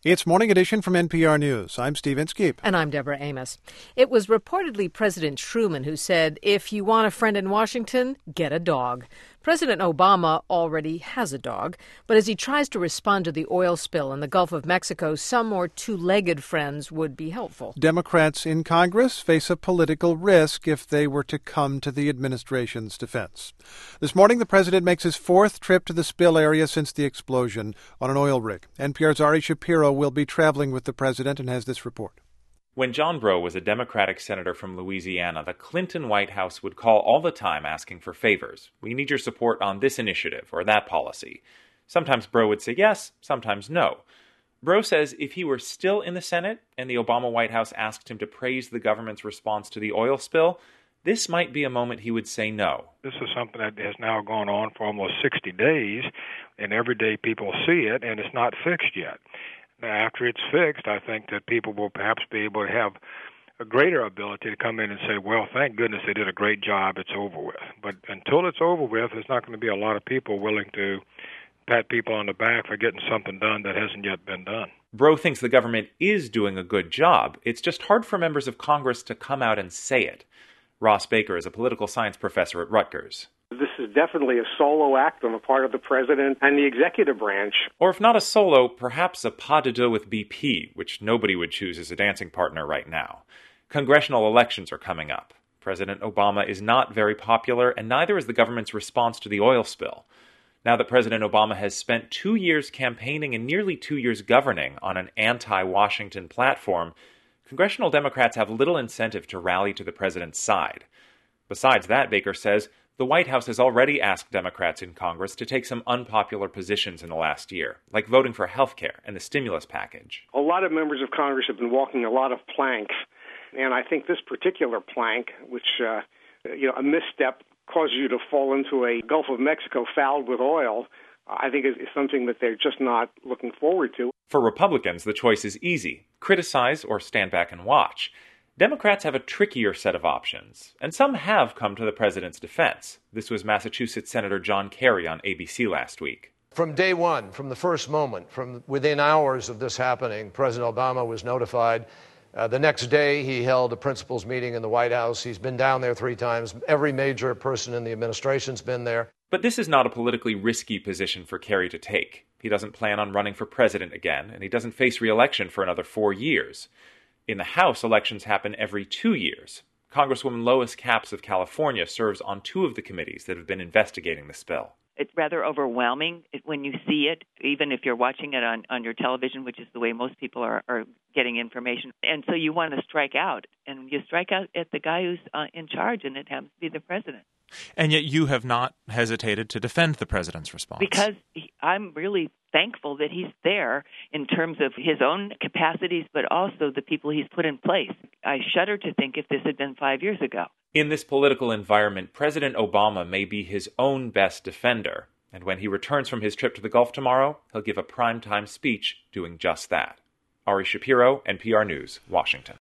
It's Morning Edition from NPR News. I'm Steve Inskeep. And I'm Deborah Amos. It was reportedly President Truman who said, if you want a friend in Washington, get a dog. President Obama already has a dog, but as he tries to respond to the oil spill in the Gulf of Mexico, some more two-legged friends would be helpful. Democrats in Congress face a political risk if they were to come to the administration's defense. This morning, the president makes his fourth trip to the spill area since the explosion on an oil rig. NPR's Ari Shapiro will be traveling with the president and has this report. When John Breaux was a Democratic senator from Louisiana, the Clinton White House would call all the time asking for favors. We need your support on this initiative or that policy. Sometimes Breaux would say yes, sometimes no. Breaux says if he were still in the Senate and the Obama White House asked him to praise the government's response to the oil spill, this might be a moment he would say no. This is something that has now gone on for almost 60 days, and every day people see it, and it's not fixed yet. Now, after it's fixed, I think that people will perhaps be able to have a greater ability to come in and say, well, thank goodness they did a great job, it's over with. But until it's over with, there's not going to be a lot of people willing to pat people on the back for getting something done that hasn't yet been done. Breaux thinks the government is doing a good job. It's just hard for members of Congress to come out and say it. Ross Baker is a political science professor at Rutgers. This is definitely a solo act on the part of the president and the executive branch. Or if not a solo, perhaps a pas de deux with BP, which nobody would choose as a dancing partner right now. Congressional elections are coming up. President Obama is not very popular, and neither is the government's response to the oil spill. Now that President Obama has spent 2 years campaigning and nearly 2 years governing on an anti-Washington platform, congressional Democrats have little incentive to rally to the president's side. Besides that, Baker says, the White House has already asked Democrats in Congress to take some unpopular positions in the last year, like voting for health care and the stimulus package. A lot of members of Congress have been walking a lot of planks, and I think this particular plank, which, a misstep caused you to fall into a Gulf of Mexico fouled with oil, I think is something that they're just not looking forward to. For Republicans, the choice is easy: criticize or stand back and watch. Democrats have a trickier set of options, and some have come to the president's defense. This was Massachusetts Senator John Kerry on ABC last week. From day one, from the first moment, from within hours of this happening, President Obama was notified. The next day, he held a principals meeting in the White House. He's been down there 3 times. Every major person in the administration's been there. But this is not a politically risky position for Kerry to take. He doesn't plan on running for president again, and he doesn't face re-election for another 4 years. In the House, elections happen every 2 years. Congresswoman Lois Capps of California serves on 2 of the committees that have been investigating the spill. It's rather overwhelming when you see it, even if you're watching it on your television, which is the way most people are getting information. And so you want to strike out, and you strike out at the guy who's in charge, and it happens to be the president. And yet you have not hesitated to defend the president's response. Because I'm really thankful that he's there in terms of his own capacities, but also the people he's put in place. I shudder to think if this had been 5 years ago. In this political environment, President Obama may be his own best defender. And when he returns from his trip to the Gulf tomorrow, he'll give a primetime speech doing just that. Ari Shapiro, NPR News, Washington.